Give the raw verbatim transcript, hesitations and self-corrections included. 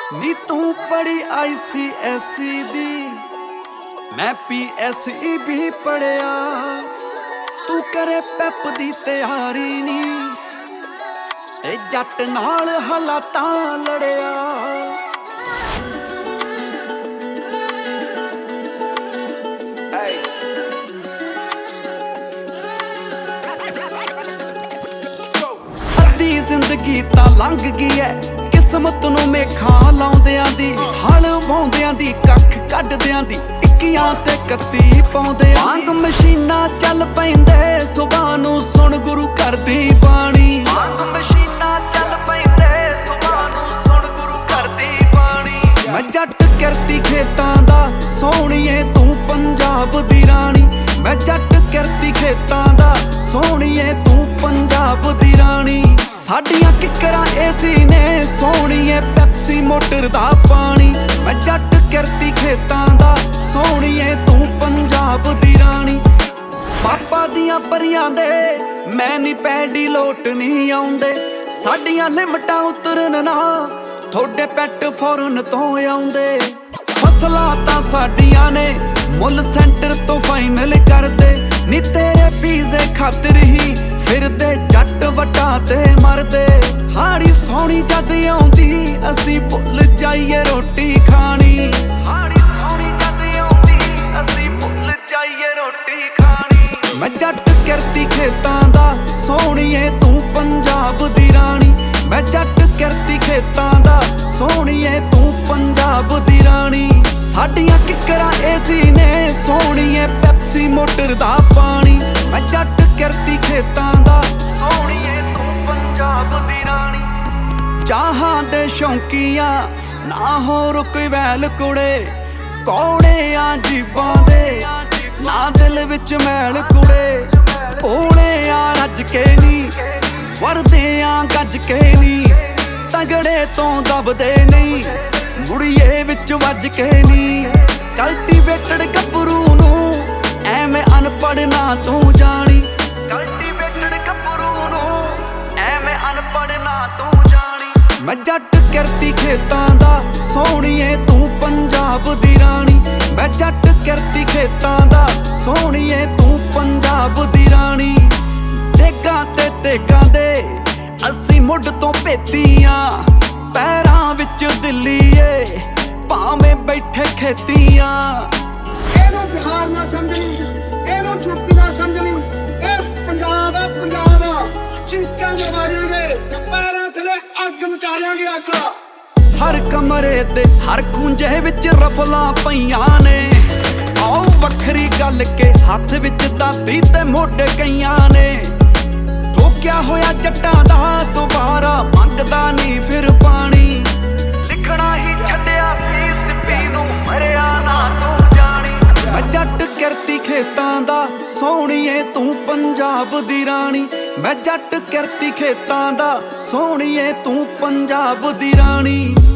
ਨੀ ਤੂੰ ਪੜੀ ਆਈ ਸੀ ਐਸ ਈ ਦੀ, ਮੈਂ ਪੀ ਐਸ ਈ ਵੀ ਪੜਿਆ। ਤੂੰ ਕਰੇ ਪੈਪ ਦੀ ਤਿਆਰੀ ਨੀ, ਤੇ ਜੱਟ ਨਾਲ ਹਾਲਾਤਾਂ ਲੜਿਆ। ਅੱਧੀ ਜ਼ਿੰਦਗੀ ਤਾਂ ਲੰਘ ਗਈ ਐ, ਕਿਸਮਤ ਨੂੰ ਮੇਖਾਂ ਲਾਉਂਦਿਆਂ ਦੀ, ਹਲ ਵਾਉਂਦਿਆਂ ਦੀ, ਕੱਖ ਕੱਢਦਿਆਂ ਦੀ, ਇੱਕੀਆਂ ਤੇ ਕੱਤੀ ਪਾਉਂਦਿਆਂ। ਵਾਂਗ ਮਸ਼ੀਨਾਂ ਚੱਲ ਪੈਂਦੇ ਸੁਬਾਹ ਨੂੰ, ਸੁਣ ਗੁਰੂ ਘਰ ਦੀ ਬਾਣੀ। ਵਾਂਗ ਮਸ਼ੀਨਾਂ ਚੱਲ ਪੈਂਦੇ ਸੁਬਾਹ ਨੂੰ, ਸੁਣ ਗੁਰੂ ਘਰ ਦੀ ਬਾਣੀ। ਮੈਂ ਜੱਟ ਕਿਰਤੀ ਖੇਤਾਂ ਦਾ, ਸੋਹਣੀਏ ਤੂੰ ਪੰਜਾਬ ਦੀ ਰਾਣੀ। ਮੈਂ ਜੱਟ ਕਿਰਤੀ ਖੇਤਾਂ ਦਾ, ਸੋਹਣੀਏ ਤੂੰ ਪੰਜਾਬ ਦੀ ਰਾਣੀ। ਸਾਡੀਆਂ ਕਿੱਕਰਾਂ ਏਸੀ ਨੇ, ਸੋਹਣੀਏ ਪੈਪਸੀ ਮੋਟਰ ਦਾ ਪਾਣੀ। ਮੈਂ ਜੱਟ ਕਿਰਤੀ ਖੇਤਾਂ ਦਾ, ਸੋਹਣੀਏ ਤੂੰ ਪੰਜਾਬ ਦੀ ਰਾਣੀ। ਪਾਪਾ ਦੀਆਂ ਪਰੀਆਂ ਦੇ ਮੈਂ ਨੀ ਪੈਡੀ ਲੋਟ ਨਹੀਂ ਆਉਂਦੇ, ਸਾਡੀਆਂ ਲਿਮਟਾਂ ਉਤਰਨ ਨਾ ਥੋੜੇ ਪੈਟ ਫੋਰਨ ਤੋਂ ਆਉਂਦੇ। ਫਸਲਾਂ ਤਾਂ ਸਾਡੀਆਂ ਨੇ ਮੁੱਲ ਸੈਂਟਰ ਤੋਂ ਫਾਈਨਲ ਕਰਦੇ, ਨੀ ਤੇਰੇ ਪੀਜ਼ੇ ਖਾਤਰ ਹੀ ਫਿਰਦੇ ਜੱਟ ਵੱਟਾਂ ਤੇ ਮਰਦੇ। ਹਾੜੀ ਸੋਹਣੀ ਜਦ ਆਉਂਦੀ ਅਸੀਂ ਭੁੱਲ ਜਾਈਏ ਰੋਟੀ ਖਾਣੀ। ਹਾੜੀ ਸੋਹਣੀ ਜਦ ਆਉਂਦੀ ਅਸੀਂ ਭੁੱਲ ਜਾਈਏ ਰੋਟੀ ਖਾਣੀ। ਮੈਂ ਜੱਟ ਕਿਰਤੀ ਖੇਤਾਂ ਦਾ, ਸੋਹਣੀਏ ਤੂੰ ਪੰਜਾਬ ਦੀ ਰਾਣੀ। ਮੈਂ ਜੱਟ ਕਿਰਤੀ ਖੇਤਾਂ ਦਾ, ਸੋਹਣੀਏ ਤੂੰ ਪੰਜਾਬ ਦੀ ਰਾਣੀ। ਸਾਡੀਆਂ ਕਿੱਕਰਾਂ ਏਸੀ ਨੇ, ਸੋਹਣੀਏ ਪੈਪਸੀ ਮੋਟਰ ਦਾ ਪਾਣੀ। ਮੈਂ ਜੱਟ ਕਿਰਤੀ ਖੇਤਾਂ ਦਾ, ਸੋਹਣੀਏ ਤੂੰ ਪੰਜਾਬ ਦੀ ਰਾਣੀ। ਚਾਹਾਂ ਦੇ ਸ਼ੌਂਕੀਆਂ ਨਾ ਹੋਰ ਕੋਈ ਵੈਲ ਕੁੜੇ, ਕੌੜੇ ਆ ਜੀਬਾਂ ਦੇ ਨਾ ਦਿਲ ਵਿੱਚ ਮੈਲ ਕੁੜੇ। ਭੋਲੇ ਆ ਰੱਜ ਕੇ ਨੀ, ਵਰਦੇ ਆ ਗੱਜ ਕੇ ਨੀ, ਤਗੜੇ ਤੋਂ ਦਬਦੇ ਨਹੀਂ, ਮੁੜੀਏ ਵਿੱਚ ਵੱਜ ਕੇ ਨੀ। ਕਲਟੀਵੇਟਡ ਗੱਭਰੂ ਨੂੰ ਐਵੇਂ ਅਨਪੜ੍ਹ ਨਾ ਤੂੰ ਜਾਣੀ। ਕਲਟੀਵੇਟਡ ਗੱਭਰੂ ਨੂੰ ਐਵੇਂ ਅਨਪੜ੍ਹ ਨਾ ਤੂੰ ਜਾਣੀ। ਮੈਂ ਜੱਟ ਕਿਰਤੀ ਖੇਤਾਂ ਦਾ, ਸੋਹਣੀਏ ਤੂੰ ਪੰਜਾਬ ਦੀ ਰਾਣੀ। ਮੈਂ ਜੱਟ ਕਿਰਤੀ ਖੇਤਾਂ ਦਾ, ਸੋਹਣੀਏ ਤੂੰ ਪੰਜਾਬ ਦੀ ਰਾਣੀ। ਦੇਗਾਂ ਤੇ ਤੇਗਾਂ ਦੇ ਅਸੀਂ ਮੁੱਢ ਤੋਂ ਭੇਤੀਆਂ, ਪੈਰਾਂ ਵਿੱਚ ਦਿੱਲੀ ਏ ਭਾਵੇਂ ਬੈਠੇ ਖੇਤੀਆਂ। ਇਹਨੂੰ ਬਿਹਾਰ ਨਾ ਸਮਝਣੀ, ਇਹਨੂੰ ਯੂਪੀ ਨਾ ਸਮਝਣੀ, ਇਹ ਪੰਜਾਬ ਆ ਪੰਜਾਬ ਆ। ਚੀਕਾਂ ਮਾਰਾਂਗੇ ਪੈਰਾਂ ਥਲੇ ਅੱਗ ਮਚਾ ਲਾਂਗੇ ਅੱਗ। ਹਰ ਕਮਰੇ ਤੇ ਹਰ ਖੂੰਜੇ ਵਿੱਚ ਰਫਲਾਂ ਪਈਆਂ ਨੇ, ਆਓ ਵੱਖਰੀ ਗੱਲ ਕੇ ਹੱਥ ਵਿੱਚ ਦਾਤੀ ਤੇ ਮੋਢੇ ਕਈਆਂ ਨੇ। ਠੋਕਿਆ ਹੋਇਆ ਜੱਟਾਂ ਦਾ ਦੁਬਾਰਾ ਮੰਗਦਾ ਨਹੀਂ ਫਿਰ ਪਾਣੀ। ਲਿਖਣਾ ਹੀ ਛੱਡਿਆ ਸੀ ਸਿੱਪੀ ਨੂੰ, ਮਰਿਆ ਨਾ ਤੂੰ ਜਾਣੀ। ਮੈਂ ਜੱਟ ਕਿਰਤੀ ਖੇਤਾਂ ਦਾ, ਸੋਹਣੀਏ ਤੂੰ ਪੰਜਾਬ ਦੀ ਰਾਣੀ। ਮੈਂ ਜੱਟ ਕਿਰਤੀ ਖੇਤਾਂ ਦਾ, ਸੋਹਣੀਏ ਤੂੰ ਪੰਜਾਬ ਦੀ ਰਾਣੀ।